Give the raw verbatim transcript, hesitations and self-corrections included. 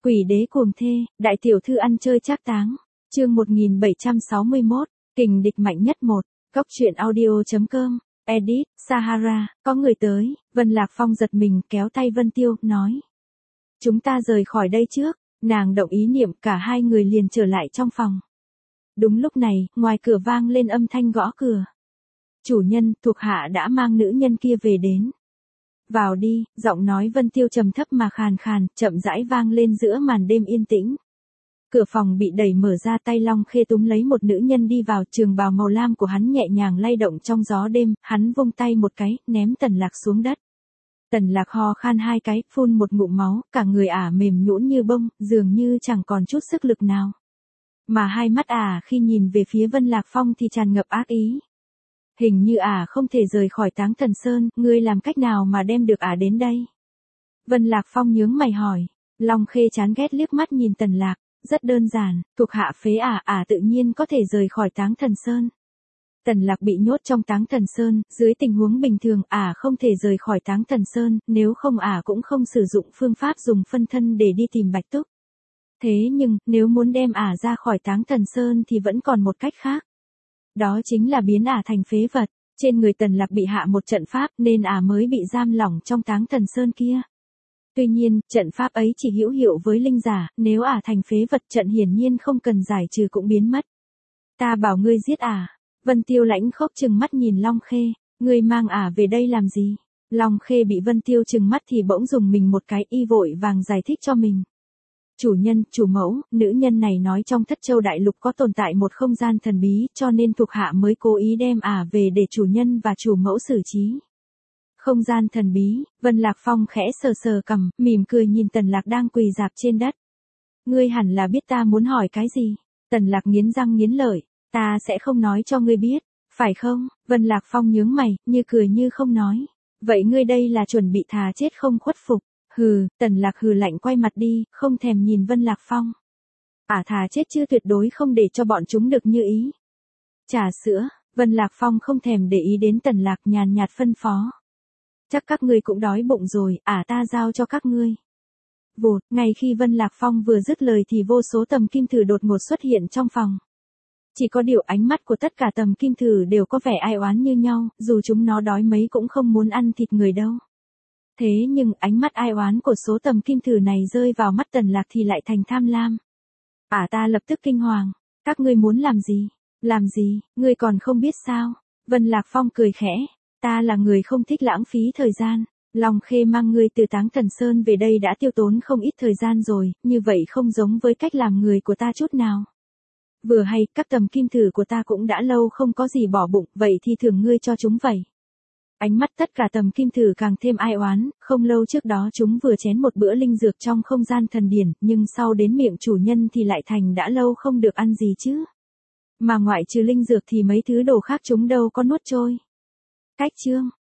Quỷ đế cuồng thê, đại tiểu thư ăn chơi trác táng. Chương một nghìn bảy trăm sáu mươi mốt, kình địch mạnh nhất một. Góc truyện audio chấm com. Edit, Sahara, có người tới. Vân Lạc Phong giật mình kéo tay Vân Tiêu, nói. Chúng ta rời khỏi đây trước. Nàng động ý niệm, cả hai người liền trở lại trong phòng. Đúng lúc này, ngoài cửa vang lên âm thanh gõ cửa. Chủ nhân, thuộc hạ đã mang nữ nhân kia về đến. Vào đi, giọng nói Vân Tiêu trầm thấp mà khàn khàn, chậm rãi vang lên giữa màn đêm yên tĩnh. Cửa phòng bị đẩy mở ra, tay Long Khê túm lấy một nữ nhân đi vào, trường bào màu lam của hắn nhẹ nhàng lay động trong gió đêm, hắn vung tay một cái, ném Tần Lạc xuống đất. Tần Lạc ho khan hai cái, phun một ngụm máu, cả người ả mềm nhũn như bông, dường như chẳng còn chút sức lực nào. Mà hai mắt ả khi nhìn về phía Vân Lạc Phong thì tràn ngập ác ý. Hình như ả không thể rời khỏi Táng Thần Sơn, ngươi làm cách nào mà đem được ả đến đây? Vân Lạc Phong nhướng mày hỏi. Long Khê chán ghét liếc mắt nhìn Tần Lạc, rất đơn giản, thuộc hạ phế ả, ả tự nhiên có thể rời khỏi Táng Thần Sơn. Tần Lạc bị nhốt trong Táng Thần Sơn, dưới tình huống bình thường ả không thể rời khỏi Táng Thần Sơn, nếu không ả cũng không sử dụng phương pháp dùng phân thân để đi tìm Bạch Túc. Thế nhưng, nếu muốn đem ả ra khỏi Táng Thần Sơn thì vẫn còn một cách khác. Đó chính là biến ả thành phế vật. Trên người Tần Lạc bị hạ một trận pháp nên ả mới bị giam lỏng trong Táng Thần Sơn kia. Tuy nhiên, trận pháp ấy chỉ hữu hiệu với linh giả, nếu ả thành phế vật trận hiển nhiên không cần giải trừ cũng biến mất. Ta bảo ngươi giết ả. Vân Tiêu lãnh khốc trừng mắt nhìn Long Khê, ngươi mang ả về đây làm gì? Long Khê bị Vân Tiêu trừng mắt thì bỗng dùng mình một cái, y vội vàng giải thích cho mình. Chủ nhân, chủ mẫu, nữ nhân này nói trong Thất Châu Đại Lục có tồn tại một không gian thần bí, cho nên thuộc hạ mới cố ý đem ả về để chủ nhân và chủ mẫu xử trí. Không gian thần bí, Vân Lạc Phong khẽ sờ sờ cằm, mỉm cười nhìn Tần Lạc đang quỳ rạp trên đất. Ngươi hẳn là biết ta muốn hỏi cái gì. Tần Lạc nghiến răng nghiến lợi, ta sẽ không nói cho ngươi biết, phải không? Vân Lạc Phong nhướng mày, như cười như không nói. Vậy ngươi đây là chuẩn bị thà chết không khuất phục. Hừ, Tần Lạc hừ lạnh quay mặt đi, không thèm nhìn Vân Lạc Phong. Ả thà chết chứ tuyệt đối không để cho bọn chúng được như ý. Trà sữa, Vân Lạc Phong không thèm để ý đến Tần Lạc, nhàn nhạt phân phó. Chắc các ngươi cũng đói bụng rồi, ả ta giao cho các ngươi. Vụt, ngay khi Vân Lạc Phong vừa dứt lời thì vô số tầm kim thử đột ngột xuất hiện trong phòng. Chỉ có điều ánh mắt của tất cả tầm kim thử đều có vẻ ai oán như nhau, dù chúng nó đói mấy cũng không muốn ăn thịt người đâu. Thế nhưng ánh mắt ai oán của số tầm kim thử này rơi vào mắt Tần Lạc thì lại thành tham lam. Ả ta lập tức kinh hoàng. Các ngươi muốn làm gì? Làm gì, ngươi còn không biết sao? Vân Lạc Phong cười khẽ. Ta là người không thích lãng phí thời gian. Long Khê mang ngươi từ Táng Thần Sơn về đây đã tiêu tốn không ít thời gian rồi, như vậy không giống với cách làm người của ta chút nào. Vừa hay, các tầm kim thử của ta cũng đã lâu không có gì bỏ bụng, vậy thì thưởng ngươi cho chúng vậy. Ánh mắt tất cả tầm kim thử càng thêm ai oán, không lâu trước đó chúng vừa chén một bữa linh dược trong không gian thần điển, nhưng sau đến miệng chủ nhân thì lại thành đã lâu không được ăn gì chứ. Mà ngoại trừ linh dược thì mấy thứ đồ khác chúng đâu có nuốt trôi. Cách chương,